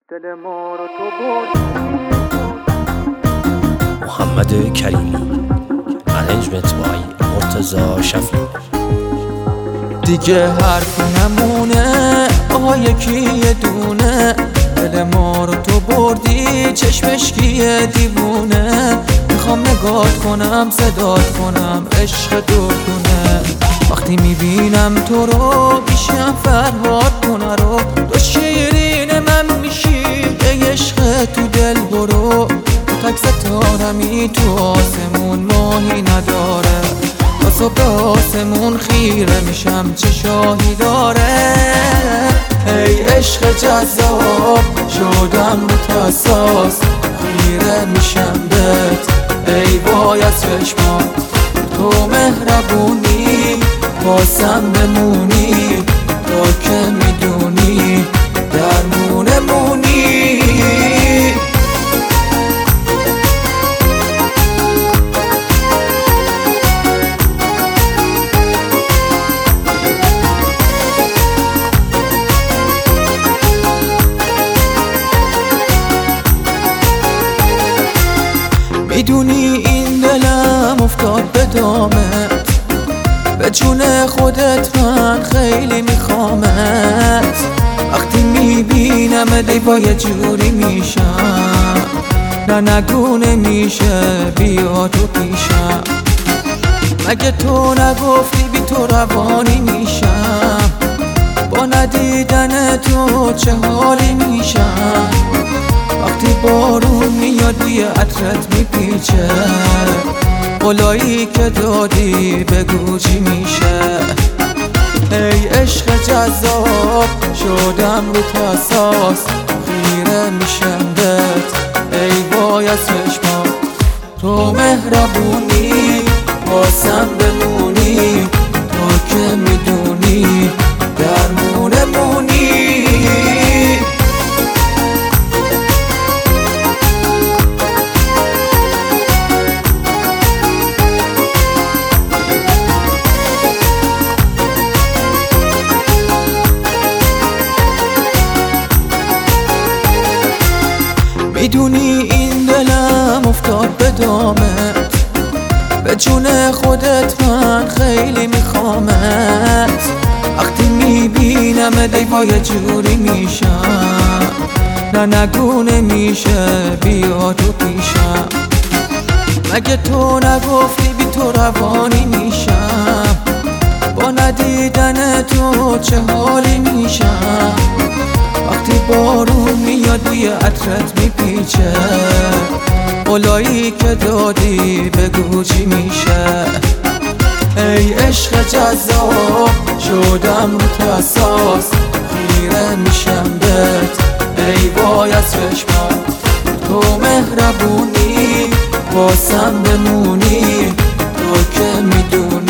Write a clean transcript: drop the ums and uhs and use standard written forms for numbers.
دل ما رو تو بردی. محمد کریمی منیجمنت بای مرتضی شفیع. دیگه حرف نمونه آها یکی یه دونه، دل ما رو تو بردی چشمش کیه دیوونه. میخوام نگات کنم صدات کنم عشق دردونه، وقتی میبینم تو رو میشم فرهاد کنه رو. تو شیرین من میشی ای عشق تو دل برو، تک ستارمی تو آسمون ماهی نداره، تا صبح آسمون خیره میشم چه شاهی داره. ای عشق جذاب شدم رو تساس، خیره میشم بهت ای وای از چشمات. تو مهربونی واسم بمونی، تا که میدونی درمونه مونی. میدونی این دلم افتاد به دامت، به جون خودت من خیلی میخوامت. وقتی میبینم دیوا یه جوری میشم، نه نگونه میشه بیا تو پیشم. مگه تو نگفتی بی تو روانی میشم، با ندیدن تو چه حالی میشم. وقتی بارون میاد بوی عطرت میپیچه، قولایی که دادی بگو چی میشه. ای عشق جذاب شدم رو تساس، خیره میشم بهت ای وای از چشمات. تو مهربونی واسم بمونی، تا که میدونی درمونه مونی. میدونی این دلم افتاد به دامت، به جون خودت من خیلی میخوامت. وقتی میبینم دیوا یه جوری میشم، نه نگونه میشه بیا تو پیشم. مگه تو نگفتی بی تو روانی میشم، با ندیدن تو چه حالی میشم. وقتی بارون میاد بوی عطرت میپیچه، قولایی که دادی بگو چی میشه. ای عشق جذاب شدم رو تساس، خیره میشم بهت ای وای از چشمات. تو مهربونی واسم بمونی، تا که میدونی